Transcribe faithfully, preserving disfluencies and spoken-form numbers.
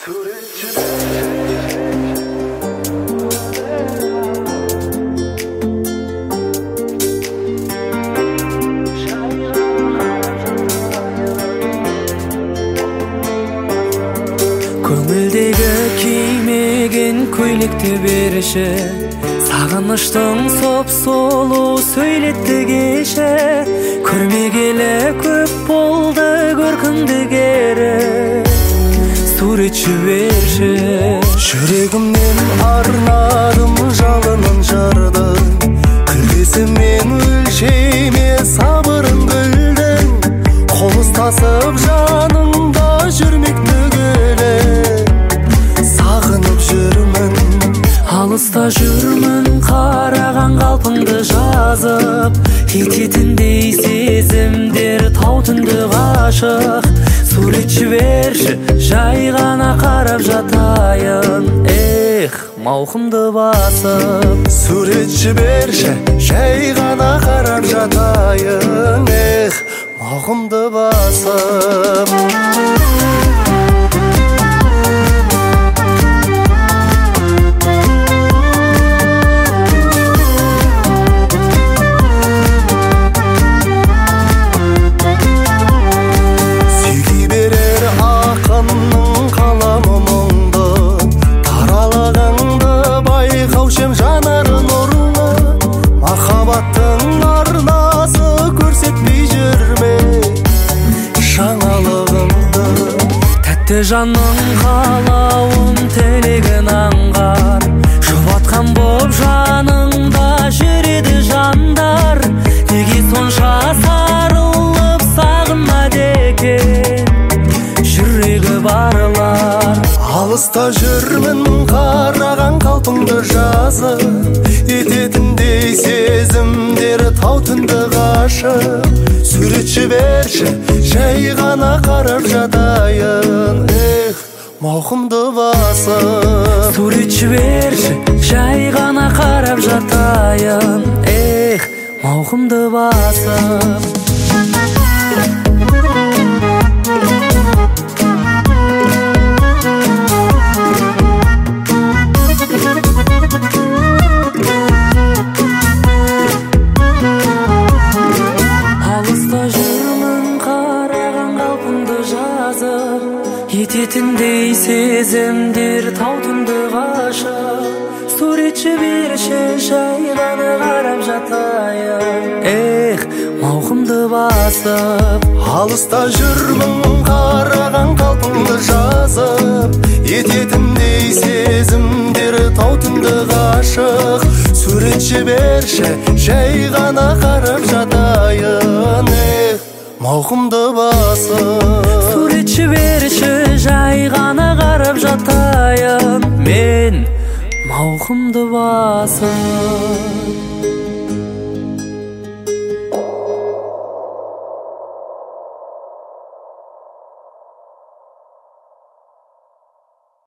Көңілдегі кимеген көйлекті беріші, сағыныштың соп-солу сөйлетті кеше. Көрмегелі көп болды көркіңді кері, суретші берші. Жүрегімнен арнадым жалынын жарды, күлкесімен өлшейме сабырын гүлдің. Қол ұстасып жаныңда жүрмекті келе, сағынып жүрмін. Алыста жүрмін қараған қалпыңды жазып, кететіндей сезімдер тау түнді ғашық. Суретші берші, жай ғана қарап жатайын, эх, мауқымды басып. Суретші берші, жай ғана қарап жатайын, эх, мауқымды басып. Жанарын ұрылы, махаббаттың арнасы көрсетпей жүрме жаңалығымды. Тәтті жанның қалауын тілегін аңғар, жұбатқан боп жаныңда жүреді жандар. Неге сонша сарылып сағынады екен жүрегі барлар. Алыста жүрмін қараған қалпыңды жазып, ететіндей сезімдер тау түнді ғашық. Суретші берші, жай ғана қарап жатайын, эх, мауқымды басып. Суретші берші, жай ғана қарап жатайын, эх, мауқымды басып. Ететіндей сезімдер тау түнді ғашық. Суретші берші, жай ғана қарап жатайын, эх, мауқымды басып. Алыста жүрмін қараған қалпыңды жазып, ететіндей сезімдер тау түнді ғашық. Суретші берші, жай ғана қарап жатайын, эх, мауқымды басып. Суретші берші, жай ғана қарап жатайын, мен мауқымды басып.